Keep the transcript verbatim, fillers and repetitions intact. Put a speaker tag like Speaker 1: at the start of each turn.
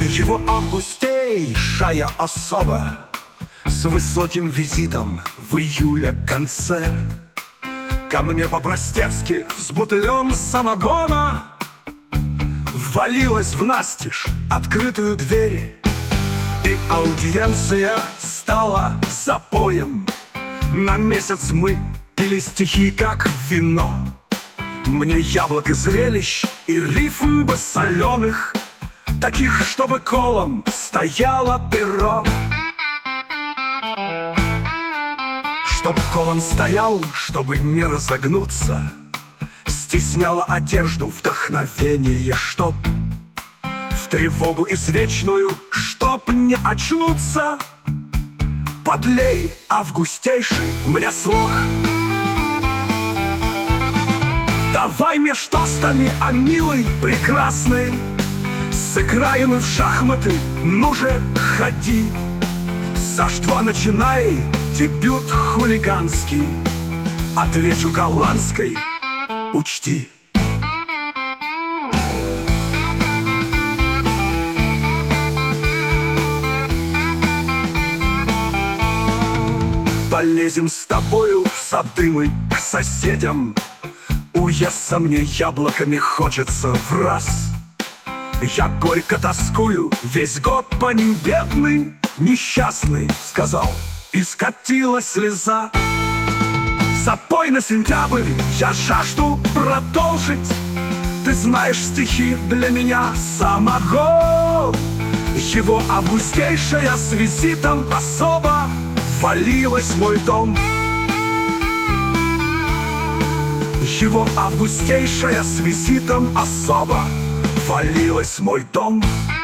Speaker 1: Его августейшая особа с высоким визитом в июля конце ко мне по-простецки с бутылем самогона ввалилась в настежь открытую дверь, и аудиенция стала запоем. На месяц мы пили стихи, как вино. Мне яблок и зрелищ, и рифм бы соленых, таких, чтобы колом стояло перо. Чтоб колом стоял, чтобы не разогнуться, стесняло одежду вдохновение, чтоб в тревогу извечную, чтоб не очнуться. Подлей, августейший, мне слог. Давай меж тостами, а милый, прекрасный, сыграем в шахматы, ну же, ходи. За что начинай дебют хулиганский, отвечу голландской, учти. Полезем с тобою в сады мы к соседям, уестся мне яблоками хочется в раз. Я горько тоскую весь год по ним, бедный, несчастный, сказал, и скатилась слеза. Запой на сентябрь, я жажду продолжить. Ты знаешь стихи для меня самого. Его августейшая с визитом особо ввалилась в мой дом. Его августейшая с визитом особо ввалилась в мой дом.